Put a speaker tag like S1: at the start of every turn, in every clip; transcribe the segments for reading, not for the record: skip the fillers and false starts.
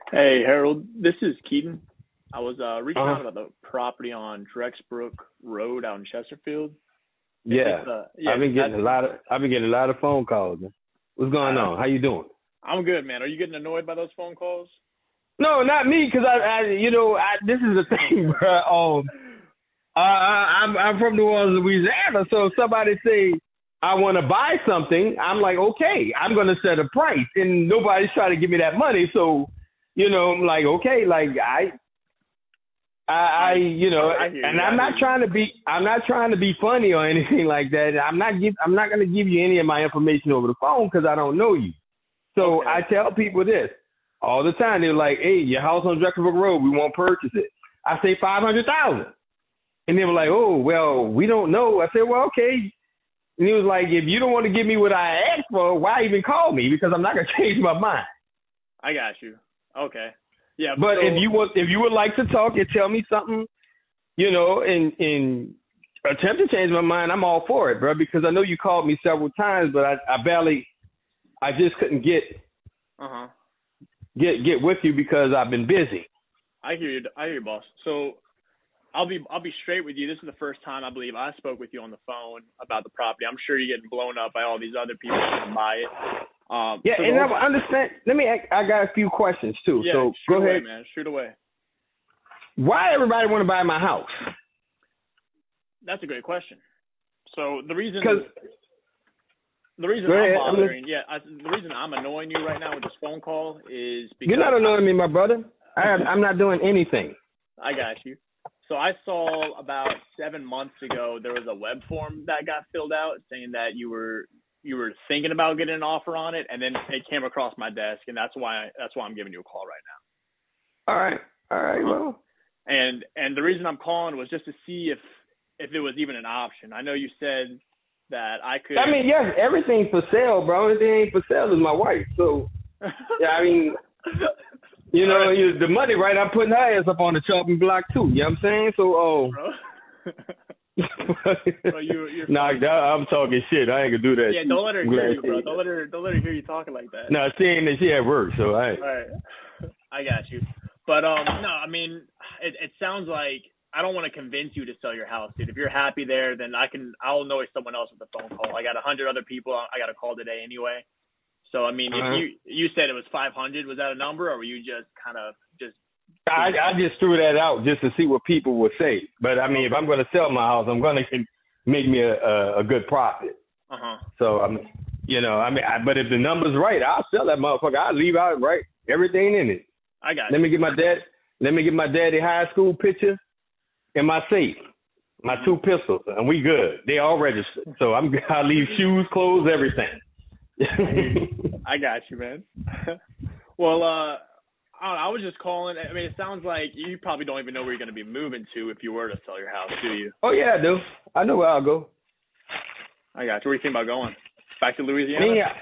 S1: Hey Harold, this is Keaton. I was reaching
S2: Uh
S1: out
S2: huh.
S1: about the property on Drexbrook Road out in Chesterfield. Is this
S2: Yeah.
S1: yeah, is this that?
S2: I've been getting a lot of phone calls. Man. What's going
S1: Uh,
S2: on? How you doing?
S1: I'm good, man. Are you getting annoyed by those phone calls?
S2: No, not me, because this is the thing, bro. I'm from New Orleans, Louisiana. So if somebody say I want to buy something, I'm like, okay, I'm gonna set a price, and nobody's trying to give me that money. So, I'm like, okay, like I,
S1: I
S2: you know,
S1: I hear
S2: and
S1: you. I hear you.
S2: I'm not trying to be funny or anything like that. I'm not going to give you any of my information over the phone because I don't know you. So I
S1: Okay.
S2: tell people this all the time. They're like, "Hey, your house on Drexelbrook Road, we won't purchase it." I say 500,000, and they were like, "Oh, well, we don't know." I said, "Well, okay." And he was like, "If you don't want to give me what I asked for, why even call me? Because I'm not going to change my mind."
S1: I got you. Okay. Yeah.
S2: But
S1: So
S2: if you would like to talk and tell me something, and attempt to change my mind, I'm all for it, bro, because I know you called me several times, but I just couldn't
S1: uh huh.
S2: get with you because I've been busy.
S1: I hear you. I hear you, boss. So I'll be straight with you. This is the first time I believe I spoke with you on the phone about the property. I'm sure you're getting blown up by all these other people trying to buy it.
S2: Yeah,
S1: So the
S2: and
S1: whole
S2: I understand. I got a few questions too.
S1: yeah,
S2: So
S1: shoot
S2: go
S1: away,
S2: ahead.
S1: man. Shoot away.
S2: Why everybody want to buy my house?
S1: That's a great question. So the reason
S2: Because
S1: the reason
S2: go
S1: I'm
S2: ahead.
S1: bothering, the reason I'm annoying you right now with this phone call is
S2: You're
S1: because
S2: not annoying me, my brother. I'm not doing anything.
S1: I got you. So I saw about 7 months ago there was a web form that got filled out saying that you were thinking about getting an offer on it, and then it came across my desk, and that's why I'm giving you a call right
S2: All right. All
S1: now.
S2: right. Well,
S1: And the reason I'm calling was just to see if it was even an option. I know you said that I
S2: I
S1: could.
S2: mean, yes, everything's for sale, bro. Only thing ain't for sale is my wife. So yeah, I mean,
S1: All right,
S2: the money, right? I'm putting her ass up on the chopping block too. You know what I'm saying? So,
S1: bro. Bro, you're
S2: nah,
S1: funny.
S2: I'm talking shit. I ain't gonna do that.
S1: Yeah, don't let her
S2: I'm
S1: hear
S2: glad
S1: you, bro.
S2: she.
S1: Don't let her hear you talking like that.
S2: No, she ain't. She at work, so I.
S1: All right, I got you. But no, I mean, it sounds like I don't want to convince you to sell your house, dude. If you're happy there, then I'll annoy someone else with a phone call. I got 100 other people I got to call today anyway. So I mean, if
S2: Uh-huh.
S1: you said it was 500, was that a number, or were you just kind of just being
S2: I just threw that out just to see what people would say. But I mean, if
S1: okay?
S2: I'm gonna sell my house, I'm gonna make me a good profit.
S1: Uh huh.
S2: So but if the number's right, I'll sell that motherfucker. I'll leave out right everything in it.
S1: I got
S2: Let me
S1: you.
S2: get my dad. Let me get my daddy high school picture in my safe, my
S1: Hmm.
S2: two pistols, and we good. They all registered. So I leave shoes, clothes, everything.
S1: I hear you. I got you, man. Well, I was just calling. I mean, it sounds like you probably don't even know where you're going to be moving to if you were to sell your house, do you?
S2: Oh yeah, I do. I know where I'll go.
S1: I got you. Where do you think about going? Back to Louisiana?
S2: Yeah,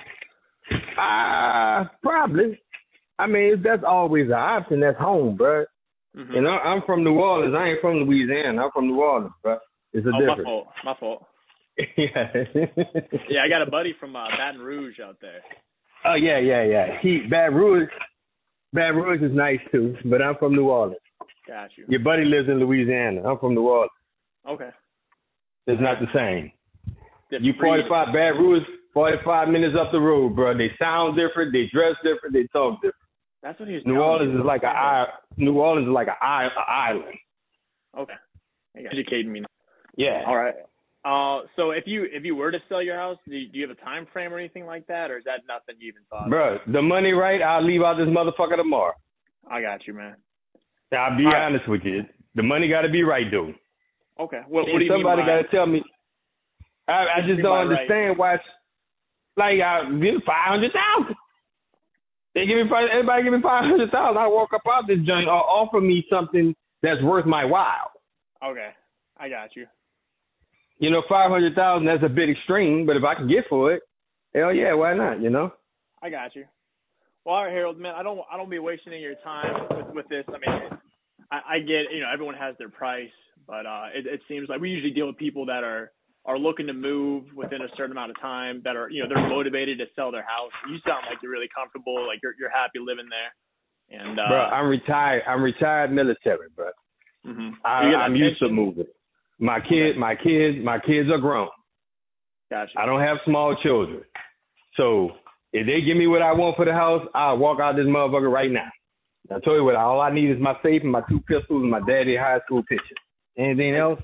S2: probably. I mean, that's always an option. That's home, bro.
S1: Mhm.
S2: And I'm from New Orleans. I ain't from Louisiana. I'm from New Orleans, bro. It's a
S1: Oh, my
S2: difference.
S1: fault. My fault.
S2: Yeah.
S1: Yeah, I got a buddy from Baton Rouge out there.
S2: Oh yeah. Baton Rouge is nice too, but I'm from New Orleans.
S1: Got you.
S2: Your buddy lives in Louisiana. I'm from New Orleans.
S1: Okay.
S2: It's not the same. You
S1: Different breed.
S2: 45 Baton Rouge, 45 minutes up the road, bro. They sound different. They dress different. They talk different.
S1: That's what he was
S2: New
S1: telling me.
S2: Orleans is like an island.
S1: Okay. Educating me.
S2: Yeah,
S1: All right. So if you were to sell your house, do you have a time frame or anything like that, or is that nothing you even thought of?
S2: bro. The money right, I'll leave out this motherfucker tomorrow.
S1: I got you, man.
S2: I'll be
S1: All right.
S2: honest with you. The money got to be right, dude.
S1: Okay. What
S2: And
S1: do you mean
S2: somebody
S1: by?
S2: got to tell me. I
S1: What do you
S2: just
S1: mean by
S2: don't
S1: right?
S2: understand why. Like I give 500,000. Everybody give me 500,000. I walk up out this joint or offer me something that's worth my while.
S1: Okay. I got you.
S2: 500,000. That's a bit extreme, but if I can get for it, hell yeah, why not?
S1: I got you. Well, all right, Harold, man. I don't be wasting any of your time with this. I mean, I get everyone has their price, but it seems like we usually deal with people that are looking to move within a certain amount of time, that are they're motivated to sell their house. You sound like you're really comfortable, like you're happy living there. And
S2: bro, I'm retired. I'm retired military, bro. I'm used to moving. My kids are grown.
S1: Gotcha.
S2: I don't have small children, so if they give me what I want for the house, I'll walk out this motherfucker right now. I told you what, all I need is my safe and my 2 pistols and my daddy high school picture. Anything else?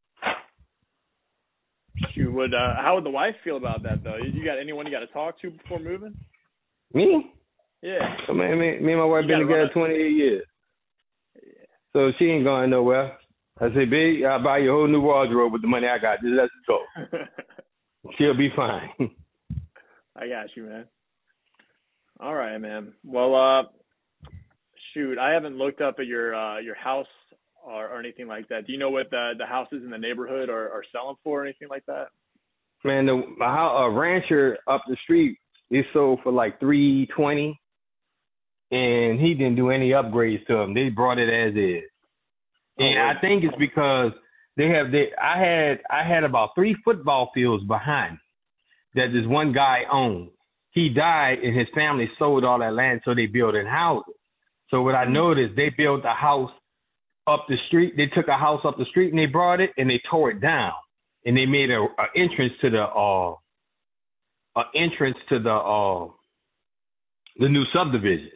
S1: Shoot, how would the wife feel about that though? You got anyone you got to talk to before moving?
S2: Me?
S1: Yeah.
S2: So, man, me and my wife been together 28 years.
S1: Yeah.
S2: So she ain't going nowhere. I say, babe, I'll buy you a whole new wardrobe with the money I got. Just let's go. She'll be fine.
S1: I got you, man. All right, man. Well, shoot, I haven't looked up at your house or anything like that. Do you know what the houses in the neighborhood are selling for or anything like that?
S2: Man, a rancher up the street, he sold for like $320, and he didn't do any upgrades to them. They brought it as is. And I think it's because I had about 3 football fields behind that this one guy owned. He died and his family sold all that land, so they built in houses. So what I noticed, they built a house up the street. They took a house up the street and they brought it and they tore it down and they made a entrance to the new subdivision.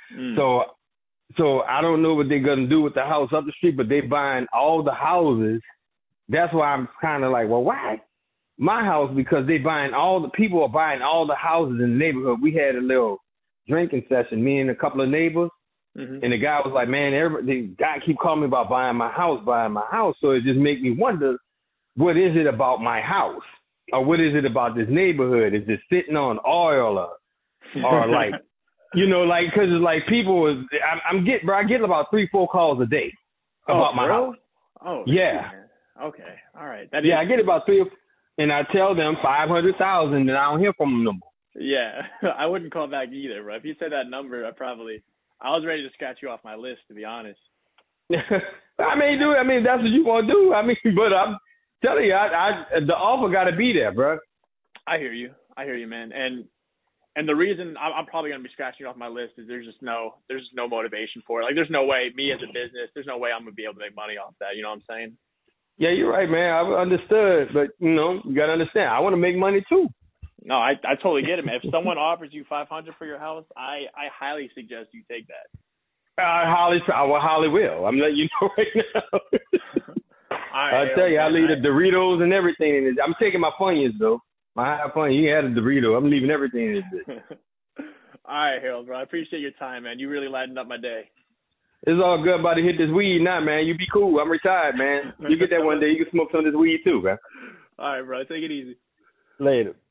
S2: So I don't know what they're gonna do with the house up the street, but they buying all the houses. That's why I'm kind of like, well, why my house? Because people are buying all the houses in the neighborhood. We had a little drinking session, me and a couple of neighbors. And the guy was like, man, the guy keep calling me about buying my house. So it just make me wonder, what is it about my house? Or what is it about this neighborhood? Is it sitting on oil or like, like, cause it's like people I get about 3-4 calls a day about my house.
S1: Oh,
S2: yeah.
S1: Man. Okay. All right.
S2: I get about 3, and I tell them 500,000 and I don't hear from them no more.
S1: Yeah. I wouldn't call back either, bro. If you said that number, I was ready to scratch you off my list, to be honest.
S2: I mean, that's what you want to do. I mean, but I'm telling you, the offer got to be there, bro.
S1: I hear you, man. And the reason I'm probably going to be scratching off my list is there's just no motivation for it. Like, there's no way, me as a business, there's no way I'm going to be able to make money off that. You know what I'm saying?
S2: Yeah, you're right, man. I understood, but you got to understand. I want to make money too.
S1: No, I totally get it, man. If someone offers you $500 for your house, I highly suggest you take that. I
S2: highly will. I'm letting you know right now. I tell you, I leave the Doritos and everything in it. I'm taking my Funyuns though. My high Funyuns. You had a Dorito. I'm leaving everything in it.
S1: All right, Harold, bro. I appreciate your time, man. You really lightened up my day.
S2: It's all good. About to hit this weed now, man. You be cool. I'm retired, man. You get that one day. You can smoke some of this weed too, man.
S1: All right, bro. Take it easy.
S2: Later.